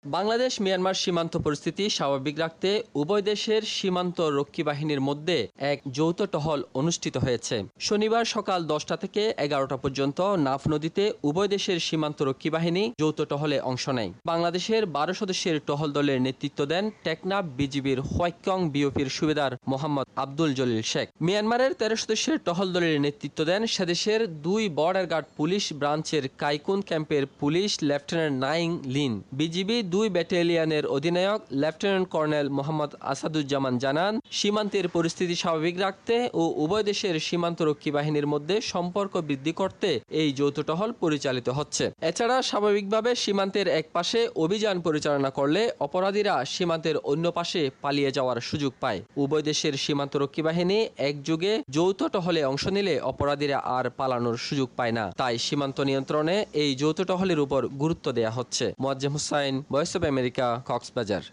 Bangladesh Myanmar সীমান্ত পরিস্থিতি স্বাভাবিক রাখতে উভয় দেশের সীমান্ত রক্ষী বাহিনীর মধ্যে এক যৌথ টহল অনুষ্ঠিত হয়েছে। শনিবার সকাল 10টা থেকে 11টা পর্যন্ত নাফ নদীতে উভয় দেশের সীমান্ত রক্ষী বাহিনী যৌথ টহলে অংশ নেয়। বাংলাদেশের 12 সদস্যের টহল দলের নেতৃত্ব দেন টেকনাফ বিজিবির হোয়াইকং বিওপির সুবেদার মোহাম্মদ আব্দুল জলিল শেখ। মিয়ানমারের 13 সদস্যের টহল দলের নেতৃত্ব দেন সেদেশের 2 বর্ডার গার্ড পুলিশ ব্রাঞ্চের কাইকুন ক্যাম্পের police lieutenant Naing Lin. BGB 2 ব্যাটালিয়নের অধিনায়ক লেফটেন্যান্ট কর্নেল মোহাম্মদ আসাদুজ্জামান জানান, সীমান্তের পরিস্থিতি স্বাভাবিক রাখতে ও উভয় দেশের সীমান্তরক্ষী বাহিনীর মধ্যে সম্পর্ক বৃদ্ধি করতে এই যৌথ টহল পরিচালিত হচ্ছে। এছাড়া স্বাভাবিকভাবে সীমান্তের এক পাশে অভিযান পরিচালনা করলে অপরাধীরা সীমান্তের অন্য পাশে পালিয়ে যাওয়ার সুযোগ পায়। উভয় দেশের সীমান্তরক্ষী বাহিনী একযোগে যৌথ টহলে অংশ নিলে অপরাধীরা আর পালানোর সুযোগ পায় না। তাই সীমান্ত নিয়ন্ত্রণে এই যৌথ টহলের উপর গুরুত্ব দেওয়া হচ্ছে। Moazzem Hossain, Voice of America, Cox's Bazar.